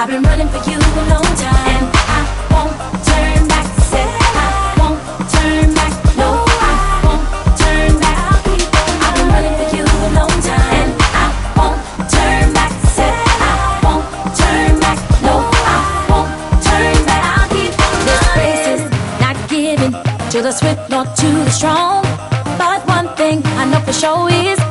I've been running for you a long time, and I won't turn back. Said I won't turn back. No, I won't turn back. I've been running for you a long time, and I won't turn back. Said I won't turn back. No, I won't turn back. I'll keep running. This race is not given to the swift nor to the strong, but one thing I know for sure is